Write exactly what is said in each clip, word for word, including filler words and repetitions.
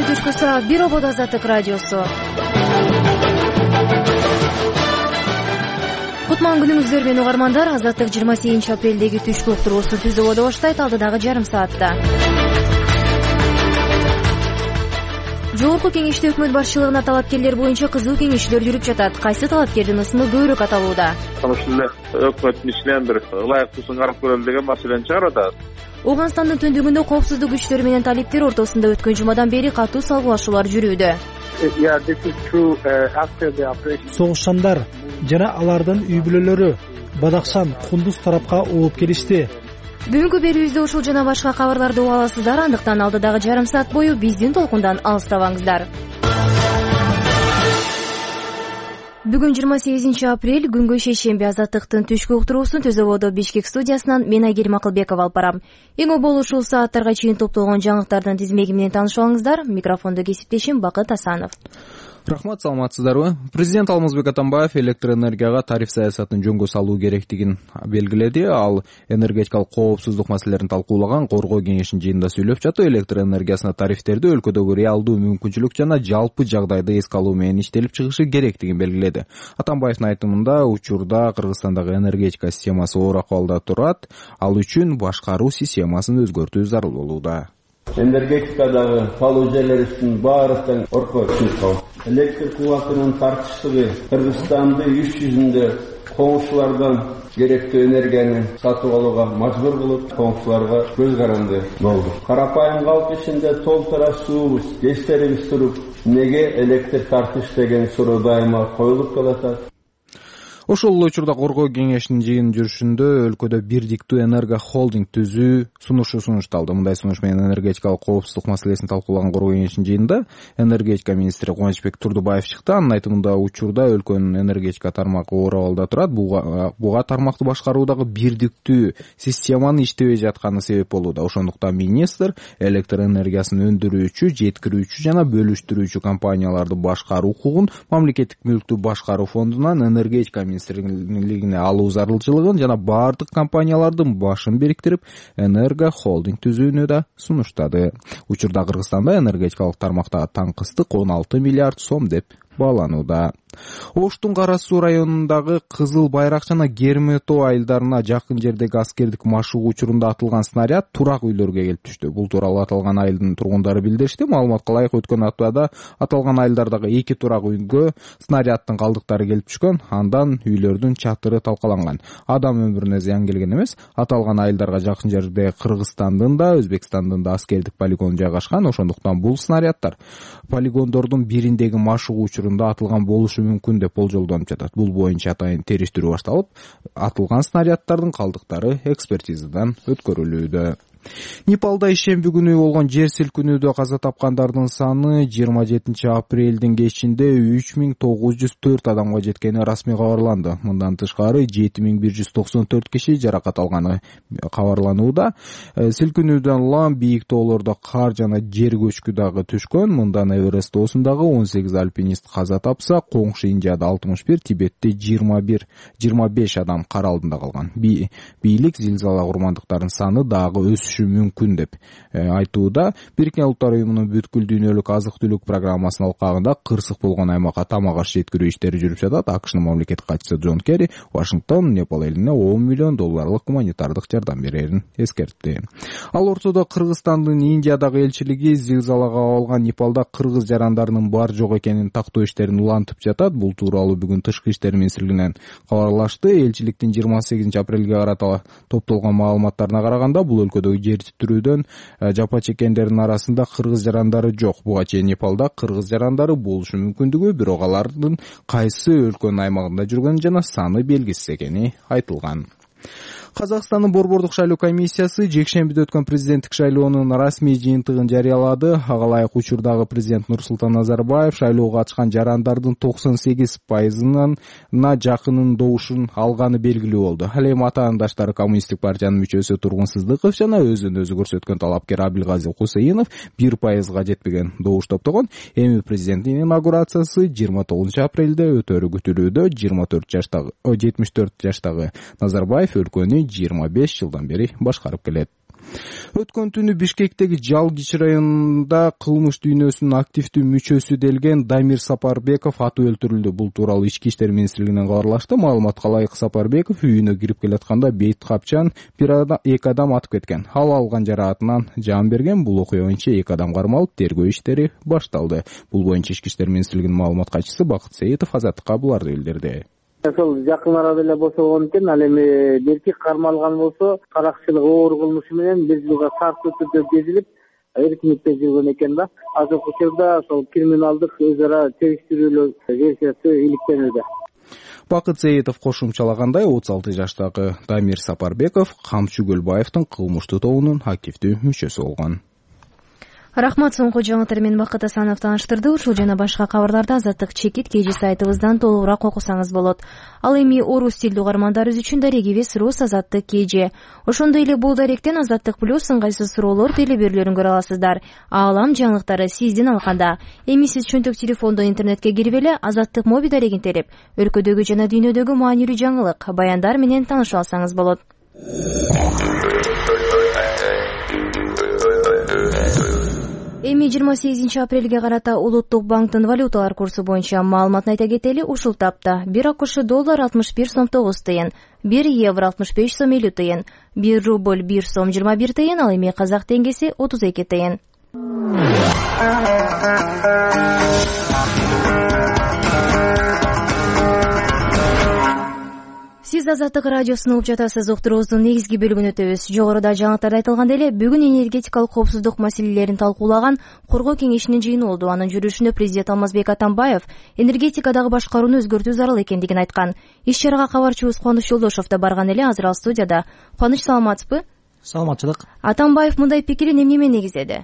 түшкү саат бир обод Азаттык радиосу. Кутман күнүңүздөр менен угармандар. Азаттык жыйырма сегизинчи апрелдеги түшкү уктуруусу түз ободо баштайт алдыдагы жарым саатта. Жогорку кеңеште өкмөт башчылыгына талапкерлер боюнча кызуу кеңешүүлөр жүрүп жатат. Кайсы талапкердин ысымы көбүрөөк аталууда? Ошол эле өкмөттүн ичинен бир ылайыктуусун карап көрөлү деген маселени чыгарып атат. Ооганстандын түндүгүндө коопсуздук күчтөрү менен талиптер ортосунда өткөн жумадан бери катуу салгылашуулар жүрүүдө. Согушчандар жана алардын үй бүлөлөрү Бадакшан, Кундуз тарапка ооп келишти. Бүгүнкү берүүбүздө ушул жана башка кабарларды уга аласыздар. Андыктан алдыдагы жарым саат бою биздин толкундан алыстабаңыздар. Бүгүн жыйырма сегизинчи апрель, күнгө шейшемби. Азаттыктын түшкү уктуруусун Түз ободо Бишкек студиясынан мен Айгерим Акылбекова алып барам. Эң обол ушул сааттарга чейин топтолгон жаңылыктардын тизмеги менен таанышып алыңыздар. Микрофондо кесиптешим Бакыт Асанов. Рахмат, саламатсыздарбы? Президент Алмазбек Атамбаев электр энергияга тариф саясатын жөнгө салуу керектигин белгиледи. Ал энергетикалык коопсуздук маселелерин талкуулаган Коргоо кеңешинин жыйынында сүйлөп жатты. Электр энергиясына тарифтерди өлкөдөгү реалдуу мүмкүнчүлүк жана жалпы жагдайды эске алуу менен иштелип чыгышы керектигин белгиледи. Атамбаевдин айтымында, учурда Кыргызстандагы энергетика системасы оор акыбалда турат. Ал үчүн башкаруу системасын өзгөртүү зарыл болууда. Энергетикадагы фалужелерибиздин баардыгын орко түшүнүп калат. Электр кубатынын тартыштыгы Кыргызстанды үч жүзүндө коңшулардан керектүү энергияны сатып алууга мажбур болуп, коңшуларга көз каранды болду. Карапайым калп ичинде толтура суубуз, печтерибиз туруп, эмнеге электр тартыш деген суроо дайыма коюлуп келатат. Ошол эле учурда Коргоо кеңешинин жыйын жүрүшүндө өлкөдө бирдиктүү энерго холдинг түзүү сунушу сунушталды. Мындай сунуш менен энергетикалык коопсуздук маселесин талкуулаган Коргоо кеңешинин жыйынында энергетика министри Кубанычбек Турдубаев чыкты. Анын айтымында, учурда өлкөнүн энергетика тармагы оор абалда турат. Буга, буга тармакты башкаруудагы бирдиктүү системанын иштебей жатканы себеп болууда. Ошондуктан министр электр энергиясын өндүрүүчү, жеткирүүчү жана бөлүштүрүүчү компанияларды башкаруу укугун мамлекеттик мүлктү башкаруу фондунан энергетика министрлигине алуу зарылчылыгын жана баардык компаниялардын башын бириктирип энерго холдинг түзүүнү да сунуштады. Учурда Кыргызстанда энергетикалык тармактагы таңкыстык он алты миллиард сом деп бааланууда. Оштун Кара Суу районундагы Кызыл Байрак жана Керметоо айылдарына жакын жердеги аскердик машыгуу учурунда атылган снаряд турак үйлөргө келип түштү. Бул тууралуу аталган айылдын тургундары билдиришти. Маалыматка ылайык, өткөн аптада аталган айылдардагы эки турак үйгө снаряддын калдыктары келип түшкөн. Андан үйлөрдүн чатыры талкаланган. Адам өмүрүнө зыян келген эмес. Аталган айылдарга жакын жерде Кыргызстандын да, Өзбекстандын да аскердик полигону жайгашкан. Ошондуктан бул снаряддар полигондордун бириндеги машыгуу учурунда атылган болушу мүмкүн деп болжолдонуп жатат. Бул боюнча атайын териштирүү башталып, атылган снаряддардын калдыктары экспертизадан өткөрүлүүдө. Непалда ишемби күнү болгон жер силкинүүдө каза тапкандардын саны жыйырма жетинчи апрелдин кечинде үч миң тогуз жүз төрт адамга жеткени расмий кабарланды. Мындан тышкары жети миң бир жүз токсон төрт киши жаракат алганы кабарланууда. Силкинүүдөн улам бийик тоолордо кар жана жер көчкү дагы түшкөн. Мындан Эверест тоосундагы он сегиз альпинист каза тапса, коңшу Индияда алтымыш бир, Тибетте жыйырма бир жыйырма беш адам кар алдында калган. Бийлик зилзала курмандыктарынын саны дагы өсүшү мүмкүн деп айтууда. Бириккен Улуттар уюмунун бүткүл дүйнөлүк азык-түлүк программасынын алкагында кырсык болгон аймакка тамак аш жеткирүү иштери жүрүп жатат. АКШнын мамлекеттик катчысы Джон Керри Вашингтон Непал элине он миллион долларлык гуманитардык жардам берерин эскертти. Ал ортодо Кыргызстандын Индиядагы элчилиги зилзалага кабылган Непалда кыргыз жарандарынын бар жок экенин тактоо иштерин улантып жатат. Бул тууралуу бүгүн Тышкы иштер министрлигинен кабарлашты. Элчиликтин жыйырма сегизинчи апрелге карата топтолгон маалыматтарына караганда, бул өлкөдөгү жер титирүүдөн жапа чеккендердин арасында кыргыз жарандары жок. Буга чейин Непалда кыргыз жарандары болушу мүмкүндүгү, бирок алардын кайсы өлкөнүн аймагында жүргөнү жана саны белгисиз экени айтылган. Казакстандын Борбордук шайлоо комиссиясы жекшембиде өткөн президенттик шайлоонун расмий жыйынтыгын жарыялады. Ага ылайык, учурдагы президент Нурсултан Назарбаев шайлоого катышкан жарандардын токсон сегиз пайызынан жакынын добушун алганы белгилүү болду. Ал эми атаандаштары Коммунисттик партиянын мүчөсү Тургун Сыздыков жана өзүн өзү көрсөткөн талапкер Абилгази Кусейинов бир пайызга жетпеген добуш топтогон. Эми президенттин инаугурациясы жыйырма тогузунчу апрелде өтөрү күтүлүүдө. жыйырма төрт жаштагы жетимиш төрт жаштагы Назарбаев өлкөнү жыйырма беш жылдан бери башкарып келет. Өткөн түнү Бишкектеги Жалгич районунда кылмыш дүйнөсүнүн активдүү мүчөсү делген Дамир Сапарбеков атып өлтүрүлдү. Бул тууралуу Ички иштер министрлигинен кабарлашты. Маалыматка ылайык, Сапарбеков үйүнө кирип келатканда бейт капчан бир адам, эки адам атып кеткен. Ал алган жараатынан жан берген. Бул окуя боюнча эки адам кармалып, тергөө иштери башталды. Бул боюнча Ички иштер министрлигинин маалымат катчысы Бакыт Сеитов Азаттыкка буларды билдирди. Ошол жакын арада эле бошогон экен. Ал эми эркек кармалган болсо, каракчылык оор кылмышы менен бир жылга шарттуу түрдө безилип, эркиндикте жүргөн экен да. Азыркы учурда ошол криминалдык өз ара териштирүүлөр версиясы иликтенүүдө. Бакыт Сеитов кошумчалагандай, отуз алты жаштагы Дамир Сапарбеков Камчы Көлбаевдин кылмыштуу тобунун активдүү мүчөсү болгон. Рахмат, соңку жаңылыктар менен Бакыт Асанов тааныштырды. Ушул жана башка кабарларды Азаттык чекит кежи сайтыбыздан толугураак окусаңыз болот. Ал эми орус тилдүү угармандарыбыз үчүн дарегибиз Рус Азаттык кежи. Ошондой эле бул даректен Азаттык плюс ыңгайсыз суроолор телеберүүлөрүн көрө аласыздар. Аалам жаңылыктары сиздин алканда. Эми сиз чөнтөк телефондон интернетке кирип эле Азаттык моби дарегин терип, өлкөдөгү жана дүйнөдөгү маанилүү жаңылык, баяндар менен таанышып алсаңыз болот. Эми жыйырма сегизинчи апрелге карата Улуттук банктын валюталар курсу боюнча маалыматын айта кетели. Ушул тапта бир АКШ доллар алтымыш бир сом тогуз тыйын, бир евро алтымыш беш сом элүү тыйын, бир рубль бир сом жыйырма бир тыйын, ал эми казак теңгеси отуз эки тыйын. Сиз Азаттык радиосун угуп жатасыз. Уктуруубуздун негизги бөлүгүн өтөбүз. Жогоруда жаңылыктарда айтылгандай эле, бүгүн энергетикалык коопсуздук маселелерин талкуулаган коргоо кеңешинин жыйыны болду. Анын жүрүшүндө президент Алмазбек Атамбаев энергетикадагы башкарууну өзгөртүү зарыл экендигин айткан. Иш чарага кабарчыбыз Кубаныч Жолдошов да барган эле. Азыр ал студияда. Кубаныч, саламатсызбы? Саламатчылык. Атамбаев мындай пикирин эмне негиздеди?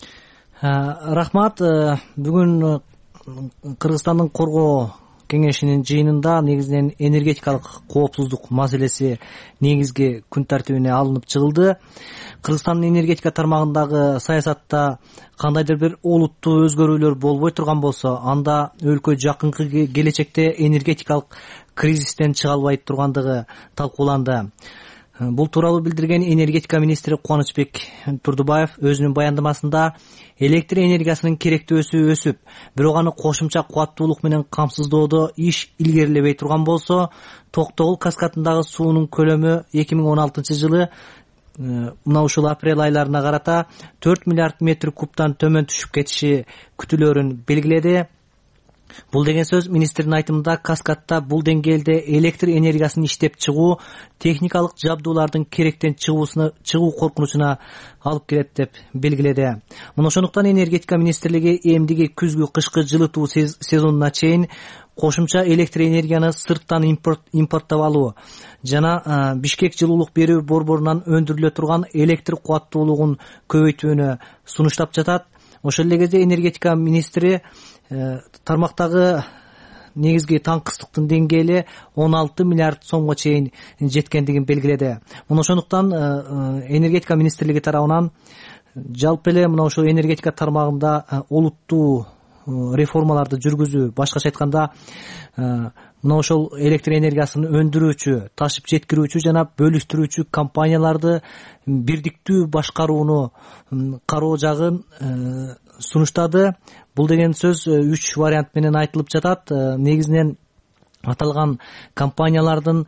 Рахмат. Бүгүн Кыргызстандын коргоо кеңешинин жыйынында негизинен энергетикалык коопсуздук маселеси негизги күн тартибине алынып чыгылды. Кыргызстандын энергетика тармагындагы саясатта кандайдыр бир олуттуу өзгөрүүлөр болбой турган болсо, анда өлкө жакынкы келечекте энергетикалык кризистен чыга албай тургандыгы талкууланды. Бул тууралуу билдирген энергетика министри Кубанычбек Турдубаев өзүнүн баяндамасында электр энергиясынын керектөөсү өсүп, бирок аны кошумча кубаттуулук менен камсыздоодо иш илгерилебей турган болсо, Токтогул каскадындагы суунун көлөмү эки миң он алтынчы жылы мына ушул апрель айларына карата төрт миллиард метр кубтан төмөн түшүп кетиши күтүлөрүн белгиледи. Бул деген сөз министрдин айтымында каскадта бул деңгээлде электр энергиясын иштеп чыгуу техникалык жабдуулардын керектен чыгуусуна чыгуу коркунучуна алып келет деп белгиледи. Мына ошондуктан энергетика министрлиги эмдиги күзгү кышкы жылытуу сезонуна чейин кошумча электр энергияны сырттан импорттоп алуу жана Бишкек жылуулук берүү борборунан өндүрүлө турган электр кубаттуулугун көбөйтүүнү сунуштап жатат. Ошол эле кезде энергетика министри тармактагы негизги таңкыстыктын деңгээли он алты миллиард сомго чейин жеткендигин белгиледи. Мына ошондуктан энергетика министрлиги тарабынан жалпы эле мына ошол энергетика тармагында олуттуу реформаларды жүргүзүү, башкача айтканда мына ошол электр энергиясын өндүрүүчү, ташып жеткирүүчү жана бөлүштүрүүчү компанияларды бирдиктүү башкарууну кароо жагын сунуштады. Бул деген сөз үч вариант менен айтылып жатат. Негизинен аталган компаниялардын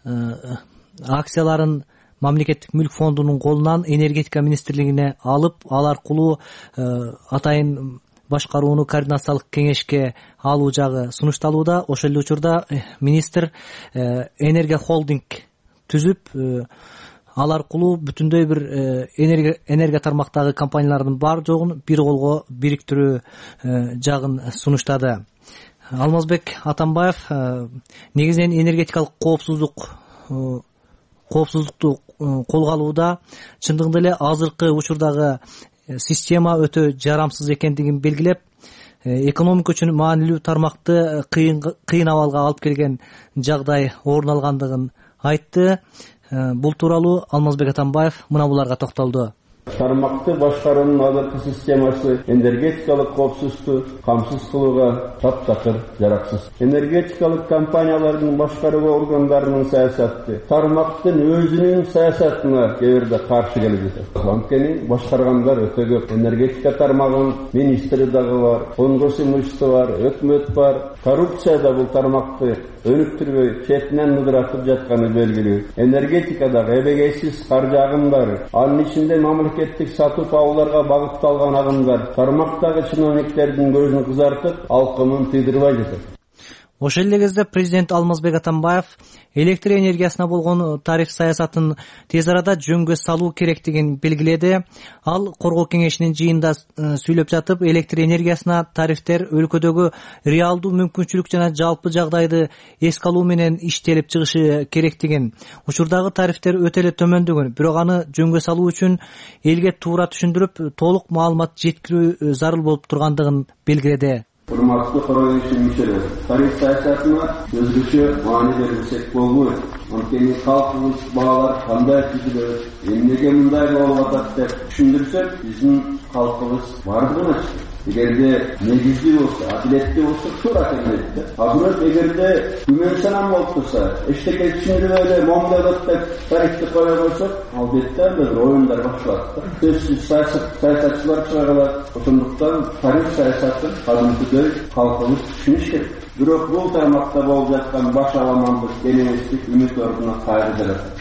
акцияларын мамлекеттик мүлк фондунун колунан энергетика министрлигине алып, ал аркылуу атайын башкарууну координациялык кеңешке алуу жагы сунушталууда. Ошол эле учурда министр энергия холдинг түзүп, ал аркылуу бүтүндөй бир энергия энергия тармактагы компаниялардын бар жогун бир колго бириктирүү жагын сунуштады. Алмазбек Атамбаев негизинен энергетикалык коопсуздук коопсуздукту колго алууда чындыгында эле азыркы учурдагы система өтө жарамсыз экендигин белгилеп, экономика үчүн маанилүү тармакты кыйын кыйын абалга алып келген жагдай орун алгандыгын айтты. Бул тууралуу Алмазбек Атамбаев мына буларга токтолду. тармакты башкаруунун азыркы системасы энергетикалык коопсуздукту камсыз кылууга таптакыр жараксыз. Энергетикалык компаниялардын башкаруу органдарынын саясаты тармактын өзүнүн саясатына кээ бирде каршы келип жатат. Анткени башкаргандар өтө көп. Энергетика тармагынын министри дагы бар, конгресс имуществосу бар, өкмөт бар. Коррупция да бул тармакты өнүктүрбөй четинен мыдыратып жатканы белгилүү. Энергетикадагы эбегейсиз каржы агымдары, анын ичинде мамлекеттик сатып алууларга багытталган агымдар тармактагы чиновниктердин көзүн кызартып, алкымын тыйдырбай жатат. Ошол эле кезде президент Алмазбек Атамбаев электр энергиясына болгон тариф саясатын тез арада жөнгө салуу керектигин белгиледи. Ал коргоо кеңешинин жыйынында сүйлөп жатып, электр энергиясына тарифтер өлкөдөгү реалдуу мүмкүнчүлүк жана жалпы жагдайды эске алуу менен иштелип чыгышы керектигин, учурдагы тарифтер өтө эле төмөндөгөн, бирок аны жөнгө салуу үчүн элге туура түшүндүрүп, толук маалымат жеткирүү зарыл болуп тургандыгын белгиледи. Урматтуу коргоо кеңешинин мүчөлөрү, тариф саясатына өзгөчө маани берилсек болбойт. Анткени калкыбыз баалар кандай түзүлөт, эмнеге мындай болуп атат деп түшүндүрсөк, биздин калкыбыз бардыгын ачты. Эгерде негизди болсо, адилеттүү болсо, туура келет. А бирок эгерде күмөн санам болуп турса, эчтеке түшүндүрүп эле момдолот деп тарифти кое койсок, албетте анда бир оюндар башталат. Сөзсүз саясатчылар чыга калат. Ошондуктан тариф саясатын кадимкидей калкыбыз түшүнүш керек. Бирок бул тармакта болуп жаткан баш аламандык, кенеңештик үмүт ордуна кайры жаратат.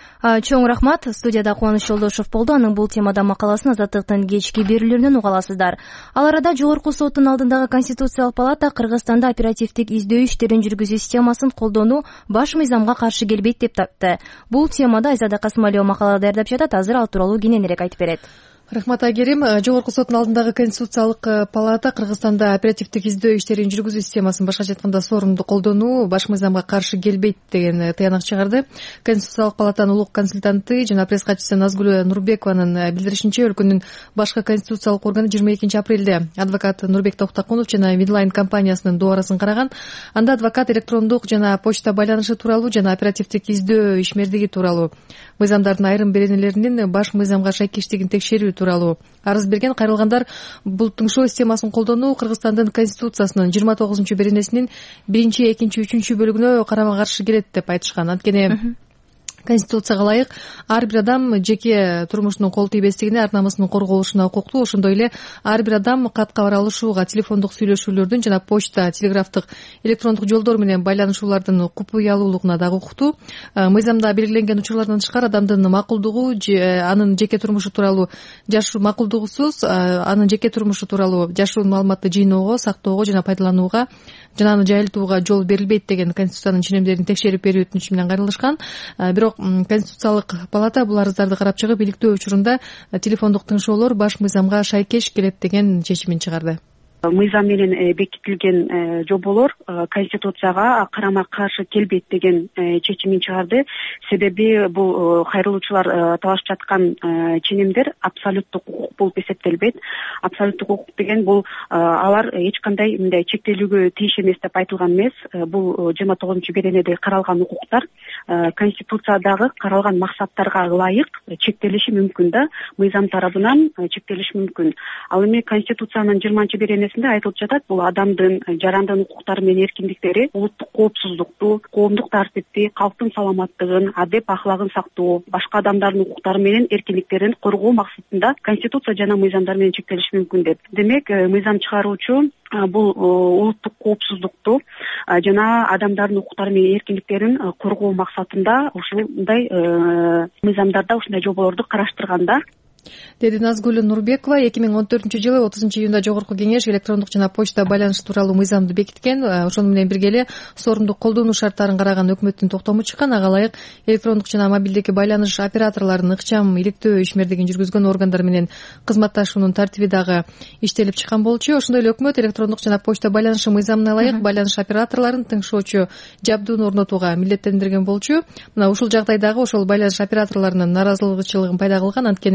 Чоң рахмат. Студияда Кубаныч Жолдошов болду. Анын бул темада макаласын Азаттыктын кечки берүүлөрүнөн уга аласыздар. Ал арада Жогорку соттун алдындагы Конституциялык палата Кыргызстанда оперативдик издөө иштерин жүргүзүү системасын колдонуу баш мыйзамга каршы келбейт деп тапты. Бул темада Айзада Касымалиева макала даярдап жатат. Азыр ал тууралуу кененирээк айтып берет. Рахмат Айгерим. Жогорку соттун алдындагы Конституциялык палата Кыргызстанда оперативдик издөө иштерин жүргүзүү системасын, башкача айтканда сорунду колдонуу баш мыйзамга каршы келбейт деген тыянак чыгарды. Конституциялык палатанын улук консультанты жана пресс катчысы Назгүл Нурбекованын билдиришинче, өлкөнүн башкы конституциялык органы жыйырма экинчи апрелде адвокат Нурбек Токтокунов жана Midline компаниясынын дубарасын караган. Анда адвокат электрондук жана почта байланышы тууралуу жана оперативдик издөө ишмердиги тууралуу, мыйзамдардын айрым беренелеринин баш мыйзамга шайкештигин текшерүү тууралуу арыз берген. Кайрылгандар бул тыңшоо системасын колдонуу Кыргызстандын Конституциясынын жыйырма тогузунчу беренесинин биринчи, экинчи, үчүнчү бөлүгүнө карама каршы келет деп айтышкан. Анткени Конституцияга ылайык ар бир адам жеке турмушунун кол тийбестигине, ар намысынын корголушуна укуктуу. Ошондой эле ар бир адам кат кабар алышууга, телефондук сүйлөшүүлөрдүн жана почта, телеграфтык, электрондук жолдор менен байланышуулардын купуялуулугуна дагы укуктуу. Мыйзамда белгиленген учурлардан тышкары адамдын макулдугу, анын жеке турмушу тууралуу жашуу макулдугусуз, анын жеке турмушу тууралуу жашуу маалыматты жыйноого, сактоого жана пайдаланууга жана аны жайылтууга жол берилбейт деген Конституциянын ченемдерин текшерип берүү өтүнүчү менен кайрылышкан. Бирок Конституциялык палата бул арыздарды карап чыгып, иликтөө учурунда телефондук тыңшоолор баш мыйзамга шайкеш келет деген чечимин чыгарды. Мыйзам менен бекитилген жоболор Конституцияга карама каршы келбейт деген чечимин чыгарды. Себеби бул кайрылуучулар талашып жаткан ченемдер абсолюттук укук болуп эсептелбейт. Абсолюттук укук деген бул алар эч кандай мындай чектелүүгө тийиш эмес деп айтылган эмес. Бул жыйырма тогузунчу беренеде каралган укуктар Конституциядагы каралган максаттарга ылайык чектелиши мүмкүн да, мыйзам тарабынан чектелиши мүмкүн. Ал эми Конституциянын жыйырманчы беренесинде айтылып жатат, бул адамдын жарандын укуктары менен эркиндиктери улуттук коопсуздукту, коомдук тартипти, калктын саламаттыгын, адеп ахлагын сактоо, башка адамдардын укуктары менен эркиндиктерин коргоо максатында Конституция жана мыйзамдар менен чектелиши мүмкүн деп. Демек, мыйзам чыгаруучу бул улуттук коопсуздукту жана адамдардын укуктары менен эркиндиктерин коргоо максатында ушундай мыйзамдарда ушундай жоболорду караштырганда, деди Назгүл Нурбекова. эки миң он төртүнчү жылы отузунчу июнда Жогорку кеңеш электрондук жана почта байланышы тууралуу мыйзамды бекиткен. Ошону менен бирге эле соорундук колдонуу шарттарын караган өкмөттүн токтому чыккан. Ага ылайык электрондук жана мобилдик байланыш операторлорунун ыкчам иликтөө ишмердигин жүргүзгөн органдар менен кызматташуунун тартиби дагы иштелип чыккан болчу. Ошондой эле өкмөт электрондук жана почта байланышы мыйзамына ылайык байланыш операторлорун тыңшоочу жабдууну орнотууга милдеттендирген болчу. Мына ушул жагдайдагы ошол байланыш операторлорунун нааразычылыгын пайда кылган. Анткени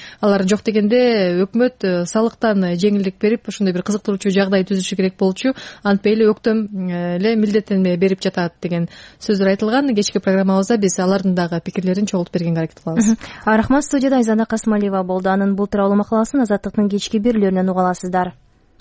алар жок дегенде өкмөт салыктан жеңилдик берип ушундай бир кызыктыруучу жагдай түзүшү керек болчу, антпей эле өктөм эле милдеттенме берип жатат деген сөздөр айтылган. Кечки программабызда биз алардын дагы пикирлерин чогултуп бергенге аракет кылабыз. Рахмат. Студияда Айзана Касмалиева болду. Анын бул тууралуу макаласын Азаттыктын кечки берүүлөрүнөн уга аласыздар.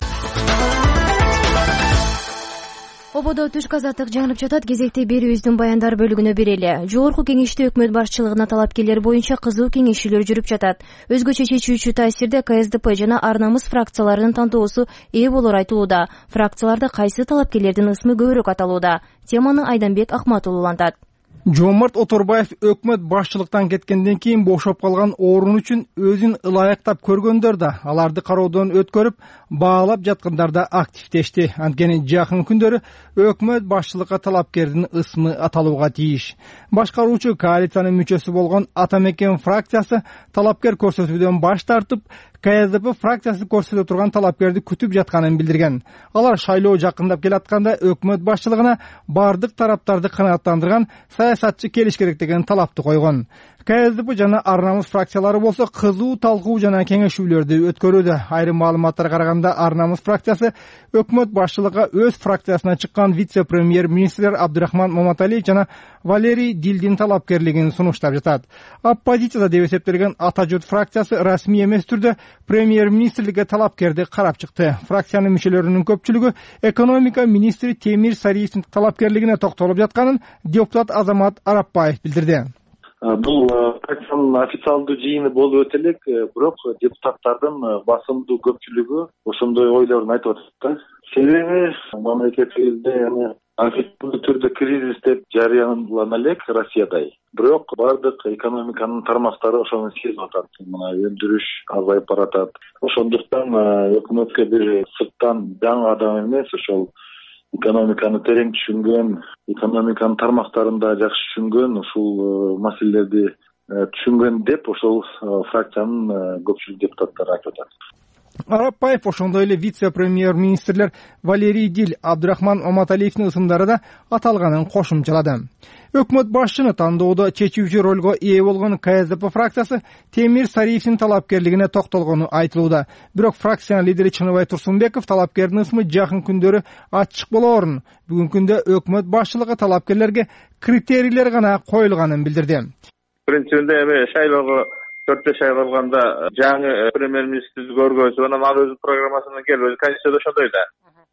Ободо түшкү азаттык жаңырып жатат. Кезекте берүүбүздүн баяндар бөлүгүнө берели. Жогорку кеңеште өкмөт башчылыгына талапкерлер боюнча кызуу кеңешүүлөр жүрүп жатат. Өзгөчө чечүүчү таасирде ка эс дэ пэ жана ар намыс фракцияларынын тандоосу ээ болор айтылууда. Фракцияларда кайсы талапкерлердин ысмы көбүрөөк аталууда? Теманы Айданбек Акматулуу улантат. Жомарт Оторбаев өкмөт башчылыктан кеткенден кийин бошоп калган орун үчүн өзүн ылайыктап көргөндөр да, аларды кароодон өткөрүп, баалап жаткандар да активдешти. Анткени жакын күндөрү өкмөт башчылыкка талапкердин ысмы аталууга тийиш. Башкаруучу коалициянын мүчөсү болгон Ата Мекен фракциясы талапкер көрсөтүүдөн баш тартып, ка эс дэ пэ фракциясы көрсөтө турган талапкерди күтүп жатканын билдирген. Алар шайлоо жакындап келатканда өкмөт башчылыгына бардык тараптарды канааттандырган саясатчы келиш керек деген талапты койгон. ка эс дэ пэ жана ар намыс фракциялары болсо кызуу талкуу жана кеңешүүлөрдү өткөрүүдө. Айрым маалыматтарга караганда ар намыс фракциясы өкмөт башчылыгына өз фракциясына чыккан вице-премьер-министрлер Абдурахман Моматалиев жана Валерий Дилдин талапкерлигин сунуштап жатат. Оппозицияда деп эсептелген Ата журт фракциясы расмий эмес түрдө премьер-министрликке талапкерди карап чыкты. Фракциянын мүчөлөрүнүн көпчүлүгү экономика министри Темир Сариевдин талапкерлигине токтолуп жатканын депутат Азамат Арапбаев билдирди. Бул фракциянын официалдуу жыйыны болуп өтө элек, бирок депутаттардын басымдуу көпчүлүгү ошондой ойлорун айтып атат. Себеби мамлекетибизде эми официалдуу түрдө кризис деп жарыялана элек Россияда. Бирок бардык экономиканын тармактары ошону сезип атат. Мына өндүрүш азайып баратат. Ошондуктан өкмөткө бир сырттан жаңы адам эмес, ошол экономиканы терең түшүнгөн, экономиканын тармактарын да жакшы түшүнгөн, ушул маселелерди түшүнгөн деп ошол фракциянын көпчүлүк депутаттары айтып атат. Арапбаев ошондой эле вице-премьер-министрлер Валерий Дил, Абдурахман Моматалиевдин ысымдары да аталганын кошумчалады. Өкмөт башчыны тандоодо чечүүчү ролго ээ болгон ка эс дэ пэ фракциясы Темир Сариевдин талапкерлигине токтолгону айтылууда. Бирок фракциянын лидери Чыныбай Турсунбеков талапкердин ысмы жакын күндөрү ачык болоорун, бүгүнкү күндө өкмөт башчылыгы талапкерлерге критерийлер гана коюлганын билдирди. Принцибинде эми шайлоого төрт беш ай калганда жаңы премьер-министрди көргөзүп, анан ал өзүнүн программасынан келип, конституцияда ошондой да.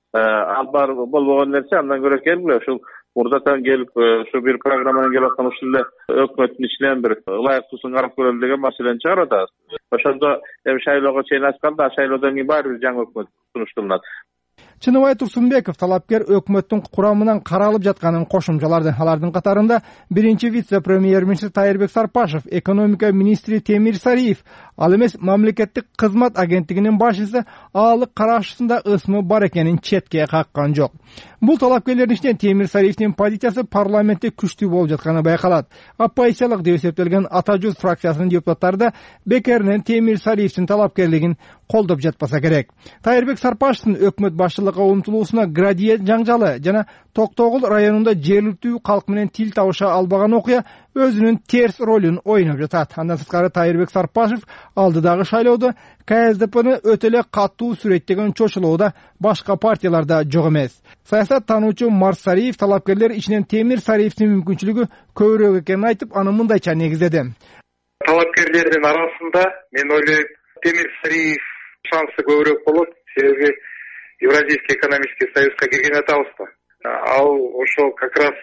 Ал бар болбогон нерсе, андан көрө келгиле ушул мурдатан келип, ушу бир программадан келип аткан ушул эле өкмөттүн ичинен бир ылайыктуусун карап көрөлү деген маселени чыгарып атабыз. Ошондо эми шайлоого чейин ачканда, шайлоодон кийин баары бир жаңы өкмөт сунушталат. Чыныбай Турсунбеков талапкер өкмөттүн курамынан каралып жатканын кошумчалады. Алардын катарында биринчи вице-премьер-министр Тайырбек Сарпашев, экономика министри Темир Сариев, ал эмес мамлекеттик кызмат агенттигинин башчысы аалык карашысында ысмы бар экенин четке каккан жок. Бул талапкерлердин ичинен Темир Сариевдин позициясы парламентте күчтүү болуп жатканы байкалат. Оппозициялык деп эсептелген Ата журт фракциясынын депутаттары да бекеринен Темир Сариевдин талапкерлигин колдоп жатпаса керек. Тайырбек Сарпашевдин өкмөт башчылыкка умтулуусуна Градиент жаңжалы жана Токтогул районунда жергиликтүү калк менен тил табыша албаган окуя өзүнүн терс ролун ойноп жатат. Андан сырткары Тайырбек Сарпашев алдыдагы шайлоодо ка эс дэ пэны өтө эле катуу сүрөттөгөн чочулууда башка партияларда жок эмес. Саясат таануучу Марс Сариев талапкерлер ичинен Темир Сариевдин мүмкүнчүлүгү көбүрөөк экенин айтып, аны мындайча негиздеди. Талапкерлердин арасында мен ойлойм, Темир Сариев шансы көбүрөөк болот, себеби Евразийский экономический союзга кирген атабыз да. Ал ошол как раз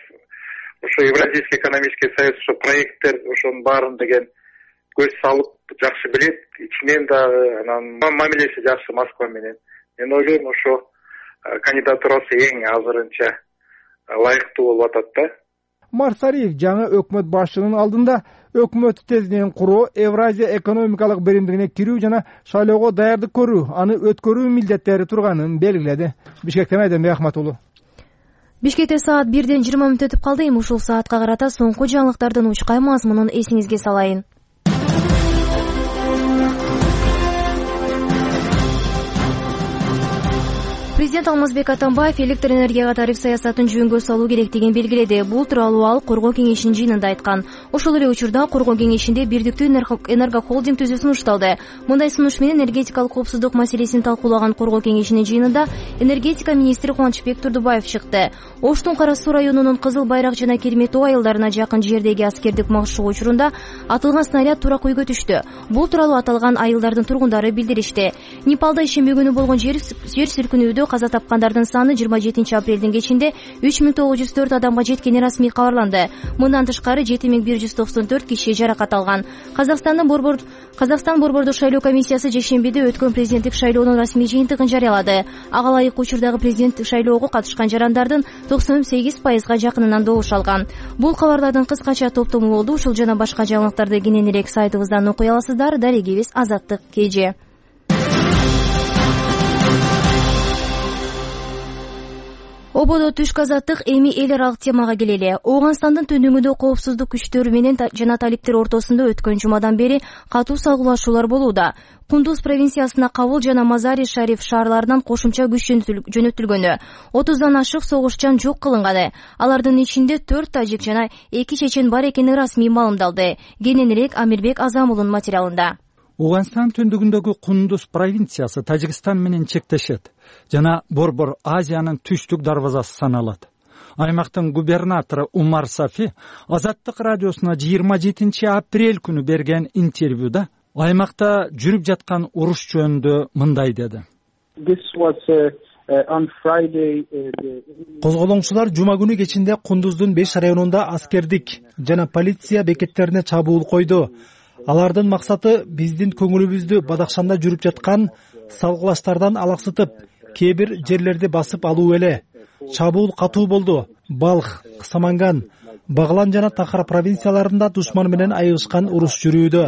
ошо Евразийский экономический союз ошо проекттер ошонун баарын деген көз салып жакшы билет, ичинен да анан мамилеси жакшы Москва менен. Мен ойлойм, ошо кандидатурасы эң азырынча ылайыктуу болуп атат да. Марсариев жаңы өкмөт башчынын алдында өкмөт тезинен куруу, Евразия экономикалык биримдигине кирүү жана шайлоого даярдык көрүү, аны өткөрүү милдеттери турганын белгиледи. Бишкектен Айданбек Акматулуу. Бишкекте саат бирден жыйырма мүнөт өтүп калды. Эми ушул саатка карата соңку жаңылыктардын учкай мазмунун эсиңизге салайын. Президент Алмазбек Атамбаев электр энергияга тариф саясатын жөнгө салуу керектигин белгиледи. Бул тууралуу ал Коргоо кеңешинин жыйынында айткан. Ошол эле учурда Коргоо кеңешинде бирдиктүү энергохолдинг түзүү сунушталды. Мындай сунуш менен энергетикалык коопсуздук маселесин талкуулаган Коргоо кеңешинин жыйынында энергетика министри Кубанычбек Турдубаев чыкты. Оштун Кара Суу районунун Кызыл Байрак жана Керметоо айылдарына жакын жердеги аскердик машыгуу учурунда атылган снаряд турак үйгө түштү. Бул тууралуу аталган айылдардын тургундары билдиришти. Непалда ишемби күнү болгон жер силкинүүдө каза тапкандардын саны жыйырма жетинчи апрелдин кечинде үч миң тогуз жүз төрт адамга жеткени расмий кабарланды. Мындан тышкары жети миң бир жүз токсон төрт киши жаракат алган. Казакстандын борбор Казакстан борбордук шайлоо комиссиясы жекшембиде өткөн президенттик шайлоонун расмий жыйынтыгын жарыялады. Ага ылайык учурдагы президенттик шайлоого катышкан жарандардын токсон сегиз пайызга жакынынан добуш алган. Бул кабарлардын кыскача топтому болду. Ушул жана башка жаңылыктарды кененирээк сайтыбыздан окуй аласыздар. Дарегибиз Азаттык Кеже. Ободо түшкү азаттык эми эл аралык темага келели. Ооганстандын түндүгүндө коопсуздук күчтөрү менен жана талиптер ортосунда өткөн жумадан бери катуу салгылашуулар болууда. Кундуз провинциясына Кабул жана Мазари Шариф шаарларынан кошумча күч жөнөтүлгөнү, отуздан ашык согушчан жок кылынганы. Алардын ичинде төрт тажик жана эки чечен бар экени расмий маалымдалды. Кененирээк Амирбек Азамулдун материалында. Ооганстан түндүгүндөгү Кундуз провинциясы Тажикстан менен чектешет жана Борбор Азиянын түштүк дарбазасы саналат. Аймактын губернатору Умар Сафи Азаттык радиосуна жыйырма жетинчи апрель күнү берген интервьюда аймакта жүрүп жаткан уруш жөнүндө мындай деди. Козголоңчулар жума күнү кечинде Кундуздун беш районунда аскердик жана полиция бекеттерине чабуул койду. Алардын максаты биздин көңүлүбүздү Бадахшанда жүрүп жаткан салгылаштардан алаксытып, кээ бир жерлерди басып алуу эле. Чабуул катуу болду. Балх, Саманган, Баглан жана Тахар провинцияларында душман менен айыгышкан уруш жүрүүдө.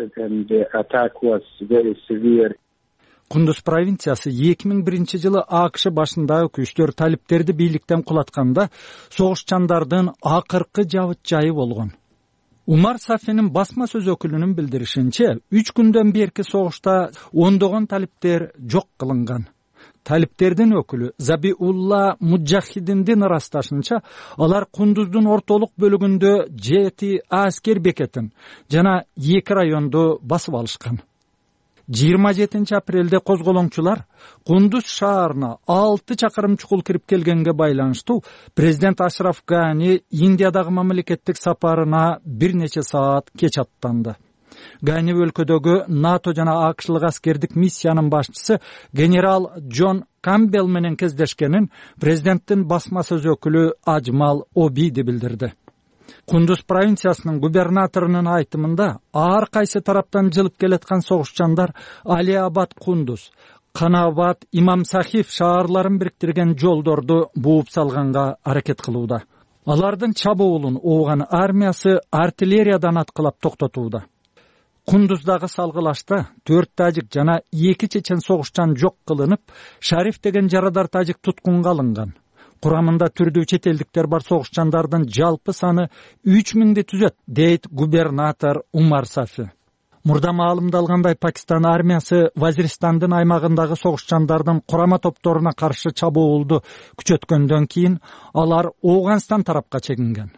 Кундуз провинциясы эки миң биринчи жылы АКШ башындагы күчтөр талиптерди бийликтен кулатканда согушчандардын акыркы жабыт жайы болгон. Умар Сафинин басма сөз өкүлүнүн билдиришинче, үч күндөн берки согушта ондогон талиптер жок кылынган. Талиптердин өкүлү Забиулла Муджахидиндин ырасташынча, алар Кундуздун ортолук бөлүгүндө жети аскер бекетин жана эки районду басып алышкан. жыйырма жетинчи апрелде козголоңчулар Кундуз шаарына алты чакырым чукул кирип келгенге байланыштуу президент Ашраф Гани Индиядагы мамлекеттик сапарына бир нече саат кеч аттанды. Гани өлкөдөгү НАТО жана АКШлык аскердик миссиянын башчысы генерал Джон Камбел менен кездешкенин президенттин басма сөз өкүлү Ажмал Обиди билдирди. Кундуз провинциясынын губернаторунун айтымында ар кайсы тараптан жылып келаткан согушчандар Али Абад Кундуз, Канабад, Имам Сахиф шаарларын бириктирген жолдорду бууп салганга аракет кылууда. Алардын чабуулун Ооган армиясы артиллериядан аткылап токтотууда. Кундуздагы салгылашта төрт тажик жана эки чечен согушчан жок кылынып, Шариф деген жарадар тажик туткунга алынган. Курамында түрдүү чет элдиктер бар согушчандардын жалпы саны үч миңди түзөт, дейт губернатор Умар Сафи. Мурда маалымдалгандай, Пакистан армиясы Вазиристандын аймагындагы согушчандардын курама топторуна каршы чабуулду күчөткөндөн кийин алар Ооганстан тарапка чегинген.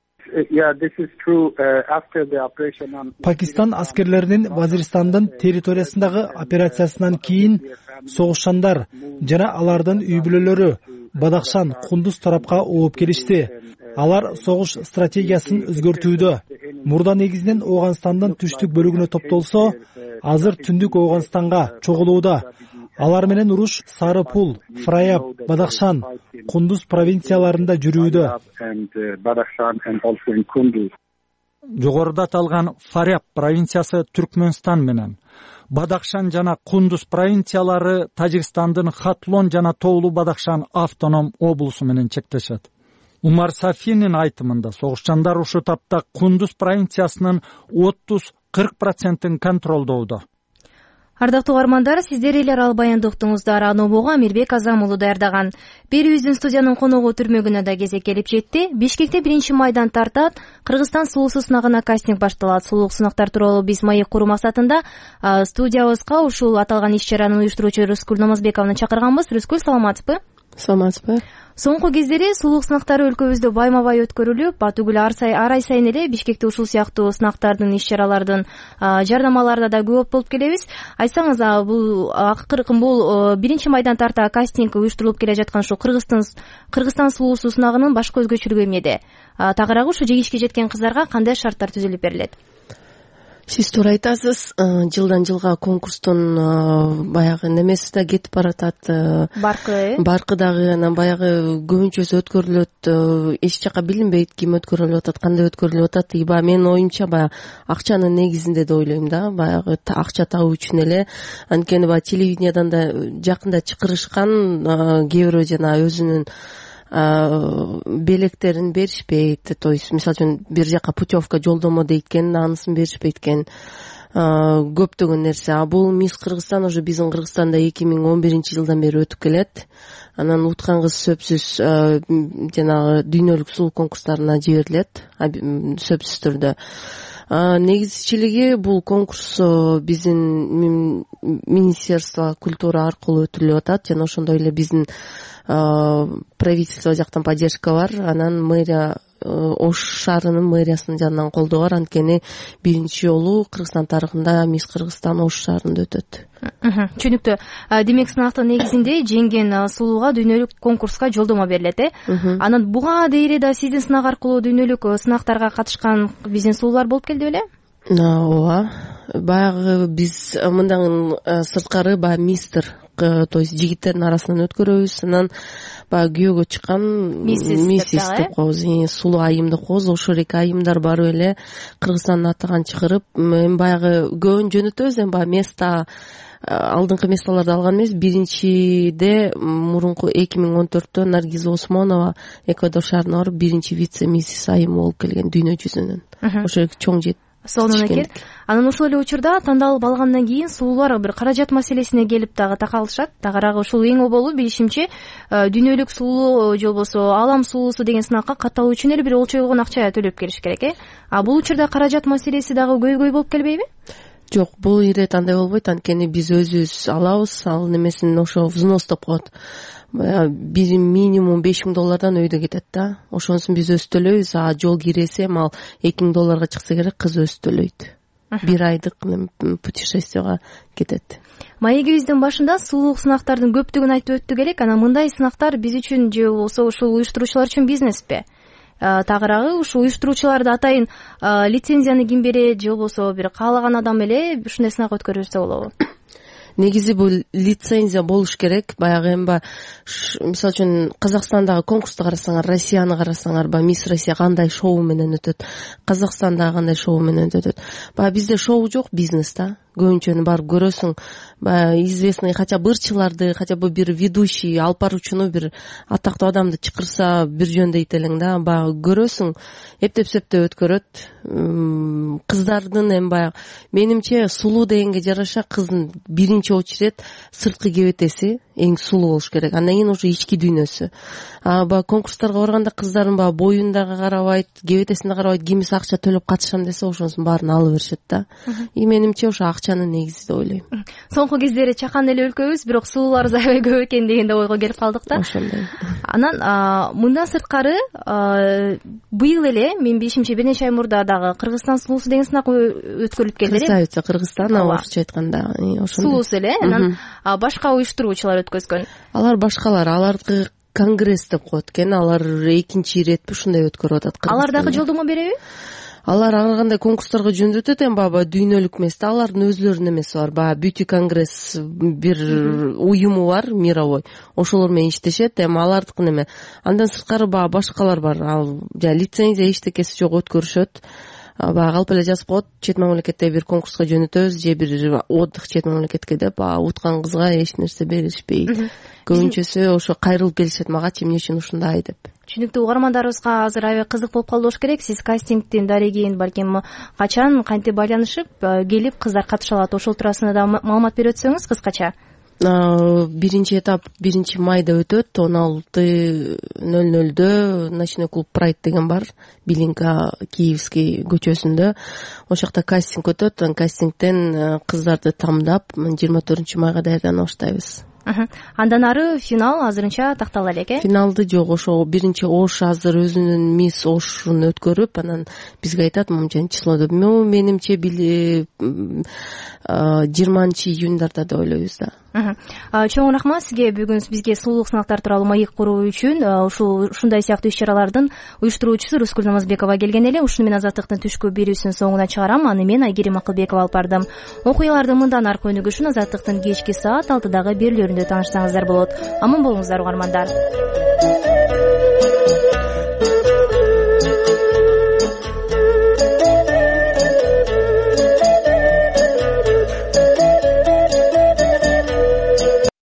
Пакистан аскерлеринин Вазиристандын территориясындагы операциясынан кийин согушчандар жана алардын үй бүлөлөрү Бадахшан, Кундуз тарапка ооп келишти. Алар согуш стратегиясын өзгөртүүдө. Мурда негизинен Ооганстандын түштүк бөлүгүнө топтолсо, азыр түндүк Ооганстанга чогулууда. Алар менен уруш Сарыпул, Фраяб, Бадахшан, Кундуз провинцияларында жүрүүдө. Жогоруда аталган Фаяб провинциясы Түркмөнстан менен, Бадахшан жана Кундуз провинциялары Тажикстандын Хатлон жана Тоолу Бадахшан автоном облусу менен чектешет. Умар Сафинин айтымында согушчандар ушу тапта Кундуз провинциясынын отуз кырк процентин контролдоодо. Ардактуу угармандар, сиздер эле ал баянды уктуңуздар. Анобого Амирбек Азам уулу даярдаган. Берүүбүздүн студиянын коногу түрмөгүнө да кезек келип жетти. Бишкекте биринчи майдан тартат. Кыргызстан сулуусу сынагына кастинг башталат. Сулуулук сынактар тууралуу биз маек куруу максатында студиябызга ушул аталган иш-чаранын уюштуруучу Рыскүл Намазбековну чакырганбыз. Рыскүл, саламатсызбы? Саламатсызбы. Соңку кездери сулуулук сынактары өлкөбүздө байма бай өткөрүлүп, түгүл ар ай сайын эле Бишкекте ушул сыяктуу сынактардын, иш-чаралардын жардамаларда да көп болуп келебиз. Айтсаңыз, бул акыркы бул биринчи майдан тарта кастинг уюштурулуп келе жаткан ушул Кыргызстан Кыргызстан сулуусу сынагынын башкы өзгөчөлүгү эмнеде? Тагыраагы ушу жигишке жеткен кыздарга кандай шарттар түзүлүп берилет? Сиз туура айтасыз. Жылдан жылга конкурстун баягы немеси да кетип баратат. Баркы. Баркы дагы анан баягы көбүнчөсү өткөрүлөт. Эч жака билинбейт ким өткөрүлүп атат, кандай өткөрүлүп атат. И баягы менин оюмча баягы акчанын негизинде деп ойлойм да. Баягы акча табуу үчүн эле. Анткени баягы телевидениядан да жакында чакырышкан, кээ бирөө жана өзүнүн белектерин беришпейт. То есть, мисалы үчүн бир жака путевка, жолдомо дейт экен, анысын беришпейт экен. Көптөгөн нерсе. А бул Мисс Кыргызстан уже биздин Кыргызстанда эки миң он биринчи жылдан бери өтүп келет. Анан уткан кыз сөзсүз жанагы дүйнөлүк сулуу конкурстарына жиберилет, сөзсүз түрдө. Негизчилиги бул конкурс биздин Министерство культура аркылуу өтүлүп атат жана ошондой эле биздин правительство жактан поддержка бар. Анан мэрия, Ош шаарынын мэриясынын жанынан колдоо бар. Анткени биринчи жолу Кыргызстан тарыхында Мисс Кыргызстан Ош шаарында өтөт. Түшүнүктүү. Демек, сынактын негизинде жеңген сулууга дүйнөлүк конкурска жолдомо берилет, э? Анан буга дейре да сиздин сынак аркылуу дүйнөлүк сынактарга катышкан биздин сулуулар болуп келди беле? Ооба. Баягы биз мындан сырткары баягы мистер, то есть жигиттердин арасынан өткөрөбүз. Анан баягы күйөөгө чыккан миссис деп коебуз, сулуу айым деп коебуз. Ошол эки айымдар барып эле Кыргызстандын атаган чыгарып, эми баягы көбүн жөнөтөбүз. Эми баягы место, алдыңкы местолорду алган эмес. Биринчиде мурунку эки миң он төрттө Наргиза Осмонова Эквадор шаарына барып биринчи вице миссис айым болуп келген дүйнө жүзүнөн. Ошол чоң жет. Сонун экен. Анан ошол эле учурда тандалып алгандан кийин сулуулар бир каражат маселесине келип дагы такалышат. Тагыраагы ушул эң оболу билишимче дүйнөлүк сулуу же болбосо алам сулуусу деген сынакка катталуу үчүн эле бир олчолгон акча төлөп келиш керек, э? А бул учурда каражат маселеси дагы көйгөй болуп келбейби? Жок, бул ирет андай болбойт. Анткени биз өзүбүз алабыз. Ал немесин ошо взнос деп коет. Бир минимум беш миң доллардан өйдө кетет да. Ошонусун биз өзү төлөйбүз. А жол киреси ал эки миң долларга чыкса керек, кыз өзү төлөйт. Бир айдык путешествияга кетет. Маегибиздин башында сулуулук сынактардын көптүгүн айтып өттүк элек. Анан мындай сынактар биз үчүн же болбосо ушул уюштуруучулар үчүн бизнеспи? Тагыраагы ушул уюштуруучуларды атайын лицензияны ким берет же болбосо бир каалаган адам эле ушундай сынак өткөрүлсө болобу? Негизи бул лицензия болуш керек. Баягы эми мисалы үчүн Казакстандагы конкурсту карасаңар, Россияны карасаңар, баягы Мисс Россия кандай шоу менен өтөт, Казакстандагы кандай шоу менен өтөт. Баягы бизде шоу жок, бизнес да. Көбүнчөнү барып көрөсүң, баягы известный хотя бы ырчыларды, хотя бы бир ведущий, алып баруучуну, бир атактуу адамды чакырса бир жөн дейт элең да. Баягы көрөсүң, эптеп-септеп өткөрөт. Кыздардын эми баягы менимче сулуу дегенге жараша кыздын биринчи очередь сырткы кебетеси эң сулуу болуш керек. Андан кийин уже ички дүйнөсү. А баягы конкурстарга барганда кыздардын баягы боюн дагы карабайт, кебетесин да карабайт, кимиси акча төлөп катышам десе ошонусун баарын алып беришет да. И менимче ошо акчанын негизи деп ойлойм. Соңку кездери чакан эле өлкөбүз, бирок сулуулар аябай көп экен дегенде ойго келип калдык да. Ошондой. Анан мындан сырткары быйыл эле, мен билишимче бир нече ай мурда дагы Кыргызстан сулуусу деген сынак өткөрүлүп келди. Красавица Кыргызстан, орусча айтканда, ошондой. Сулуусу эле, анан башка уюштуруучулар өткөзгөн. Алар башкалар, аларды конгресс деп коет экен. Алар экинчи иретпи ушундай өткөрүп атат Кыргызстанда. Алар дагы жолдомо береби? Алар ар кандай конкурстарга жөндөтөт, эми баягы дүйнөлүк эмес да, алардын өзлөрүнүн эмеси бар. Баягы бьюти конгресс бир уюму бар, мировой. Ошолор менен иштешет. Эми алардыкы неме. Андан сырткары баягы башкалар бар. Ал жана лицензия эчтекеси жок, өткөрүшөт. Баягы алып эле жазып коет, чет мамлекетте бир конкурска жөнөтөбүз же бир отдых чет мамлекетке деп, уткан кызга эч нерсе беришпейт. Көбүнчөсү ошо кайрылып келишет мага, эмне үчүн ушундай деп. түшүнүктүү. угармандарыбызга азыр аябай кызык болуп калды болуш керек. Сиз кастингдин дарегин балким качан кантип байланышып келип кыздар катыша алат, ошол туурасында да маалымат берип өтсөңүз кыскача. Биринчи этап биринчи майда өтөт, он алты ноль нолдо ночной клуб Прайд деген бар, Билинка Киевский көчөсүндө. Ошол жакта кастинг өтөт. Кастингден кыздарды тамдап жыйырма төртүнчү майга даярданып баштайбыз. Андан ары финал азырынча тактала элек, э? Финалды жок, ошо биринчи Ош азыр өзүнүн мисс Ошун өткөрүп, анан бизге айтат момча числодо. Менимче жыйырманчы июндарда деп ойлойбуз да. Чоң рахмат сизге бүгүн бизге сулуулук сынактар тууралуу маек куруу үчүн ушул ушундай сыяктуу иш-чаралардын уюштуруучусу Рускүл Намазбекова келген эле. Ушуну менен Азаттыктын түшкү берүүсүнүн соңуна чыгарам. Аны мен Айгерим Акылбекова алып бардым. Окуялардын мындан аркы өнүгүшүн Азаттыктын кечки саат алтыдагы берүүлөрүндө тааныштырсаңыздар болот. Аман болуңуздар угармандар.